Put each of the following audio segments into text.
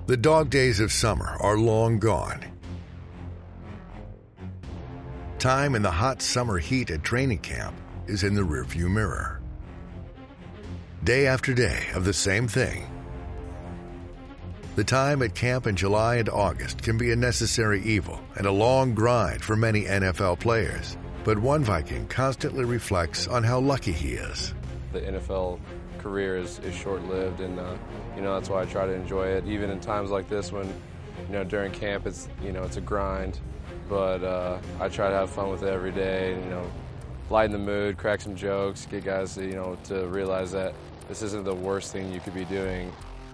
The dog days of summer are long gone. Time in the hot summer heat at training camp is in the rearview mirror. Day after day of the same thing. The time at camp in July and August can be a necessary evil and a long grind for many NFL players. But one Viking constantly reflects on how lucky he is. The NFL career is short-lived, and that's why I try to enjoy it. Even in times like this, when during camp it's a grind, but I try to have fun with it every day. And, lighten the mood, crack some jokes, get guys to realize that this isn't the worst thing you could be doing.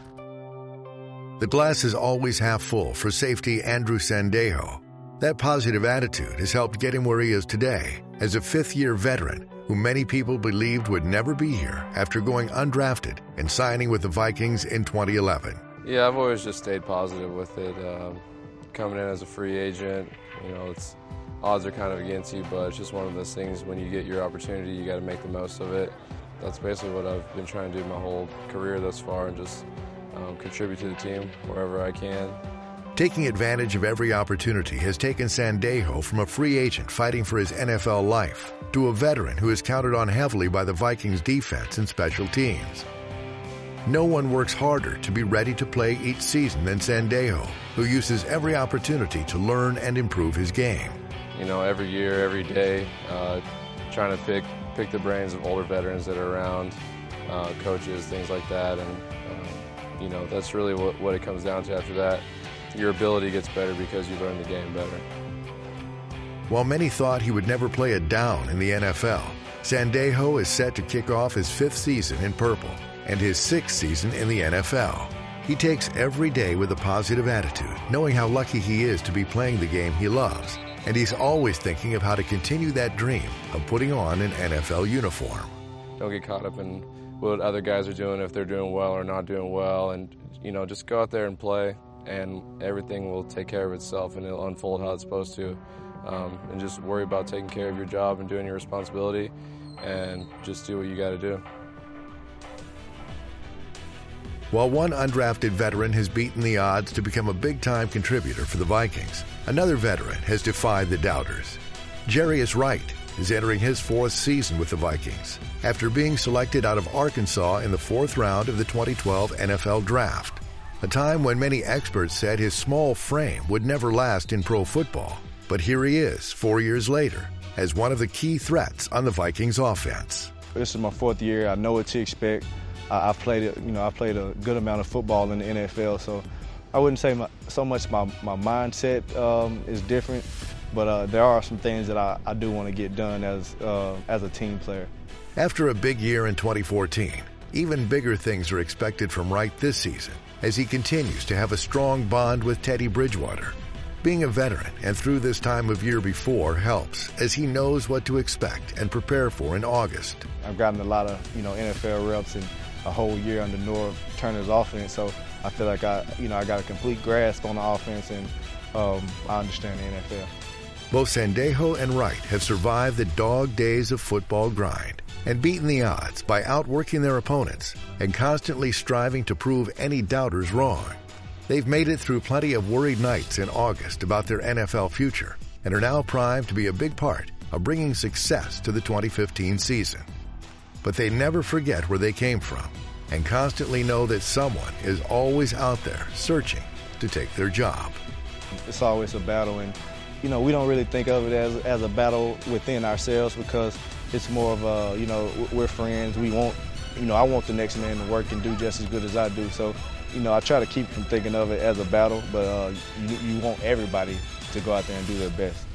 The glass is always half full for safety Andrew Sandejo. That positive attitude has helped get him where he is today as a fifth-year veteran who many people believed would never be here after going undrafted and signing with the Vikings in 2011. Yeah, I've always just stayed positive with it. Coming in as a free agent, odds are kind of against you, but it's just one of those things. When you get your opportunity, you got to make the most of it. That's basically what I've been trying to do my whole career thus far, and just contribute to the team wherever I can. Taking advantage of every opportunity has taken Sandejo from a free agent fighting for his NFL life to a veteran who is counted on heavily by the Vikings defense and special teams. No one works harder to be ready to play each season than Sandejo, who uses every opportunity to learn and improve his game. Every year, every day, trying to pick the brains of older veterans that are around, coaches, things like that, and that's really what it comes down to after that. Your ability gets better because you learn the game better. While many thought he would never play a down in the NFL, Sandejo is set to kick off his fifth season in purple and his sixth season in the NFL. He takes every day with a positive attitude, knowing how lucky he is to be playing the game he loves, and he's always thinking of how to continue that dream of putting on an NFL uniform. Don't get caught up in what other guys are doing, if they're doing well or not doing well, and just go out there and play, and everything will take care of itself and it'll unfold how it's supposed to. And just worry about taking care of your job and doing your responsibility, and just do what you got to do. While one undrafted veteran has beaten the odds to become a big-time contributor for the Vikings, another veteran has defied the doubters. Jarius Wright is entering his fourth season with the Vikings after being selected out of Arkansas in the fourth round of the 2012 NFL Draft, a time when many experts said his small frame would never last in pro football. But here he is 4 years later as one of the key threats on the Vikings offense. This is my fourth year. I know what to expect. I've played a good amount of football in the NFL, so I wouldn't say so much my mindset is different, but there are some things that I do want to get done as a team player. After a big year in 2014, even bigger things are expected from Wright this season as he continues to have a strong bond with Teddy Bridgewater. Being a veteran and through this time of year before helps, as he knows what to expect and prepare for in August. I've gotten a lot of NFL reps in a whole year under Norv Turner's offense, so I feel like I got a complete grasp on the offense, and I understand the NFL. Both Sandejo and Wright have survived the dog days of football grind and beaten the odds by outworking their opponents and constantly striving to prove any doubters wrong. They've made it through plenty of worried nights in August about their NFL future and are now primed to be a big part of bringing success to the 2015 season. But they never forget where they came from and constantly know that someone is always out there searching to take their job. It's always a battle, and we don't really think of it as a battle within ourselves, because it's more of a, we're friends. We want, I want the next man to work and do just as good as I do. So, I try to keep from thinking of it as a battle, but you want everybody to go out there and do their best.